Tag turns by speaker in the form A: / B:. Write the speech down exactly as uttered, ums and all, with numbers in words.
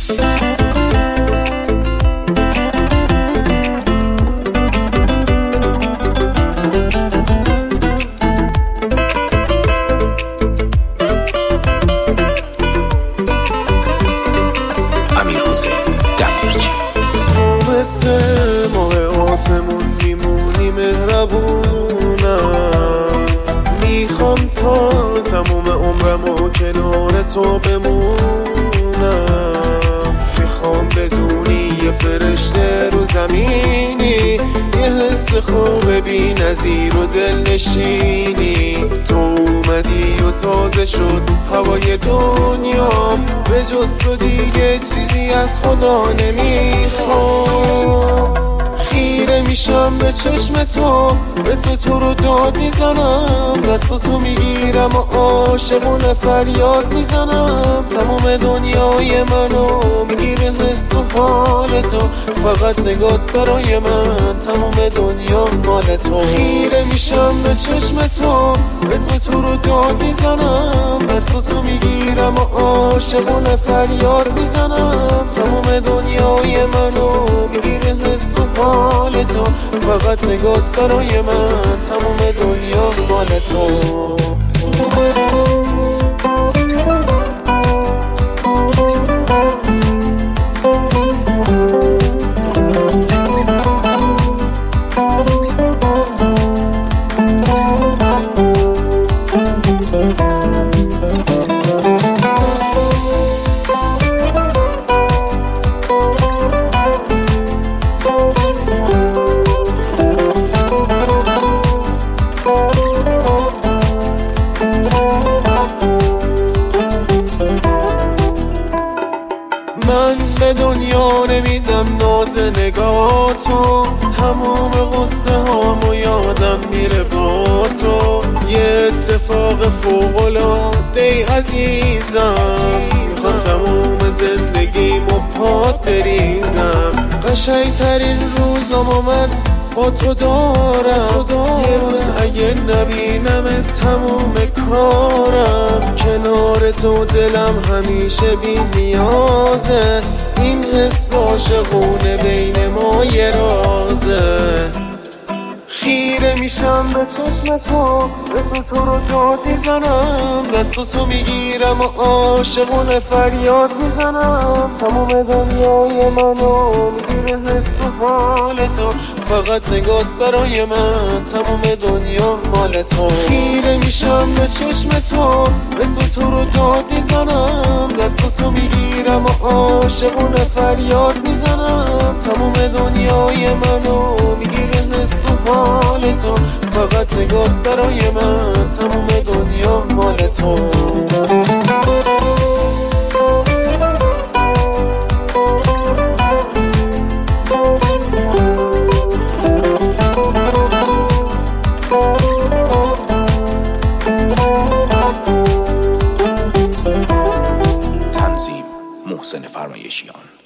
A: مثل ماه آسمون میمونی مهربونم، میخوام تا تموم عمرمو کنار تو بمونم. میخوام بدونی یه فرشته رو زمینی، یه حس خوب بی نظیر و دل نشینی. تو اومدی و تازه شد هوای دنیام، به جز تو دیگه چیزی از خدا نمیخوام. خیره میشم به چشم تو، اسم تو رو داد میزنم، دست تو میگیرم و عاشقونه فریاد میزنم. تمام دنیای منو میگیره حس و حال تو، فقط نگات برای من تمام دنیا مال تو. خیره میشم به چشم تو، اسم تو رو داد میزنم، دست تو میگیرم و عاشقونه فریاد میزنم. تمام دنیای منو میگیره حس و حال تو، فقط نگات برای من تمام دنیا مال تو. من به دنیا نمیدم ناز نگاهتو، تموم غصه هامو یادم میره با تو. یه اتفاق فوق‌العاده عزیزم، میخوام تموم زندگیمو پات بریزم. قشنگترین روزامو من با تو دارم، یه روز اگه نبینم تموم کارم. کنار تو دلم همیشه بی نیازه، این حس عاشقونه بین ما یه رازه. خیره میشم به چشم تو، اسم تو رو داد میزنم، دست تو میگیرم و عاشقونه فریاد میزنم. تموم دنیای منو میگیره حس و حال تو، فقط نگات برای من تموم دنیا مال تو. خیره میشم به چشم تو، اسم تو رو داد میزنم، دست تو میگیرم و عاشقونه فریاد میزنم. تموم دنیای منو میگیره حس و حال تو، فقط نگات برای من تموم دنیا مال تو.
B: تنظیم محسن فرمایشیان.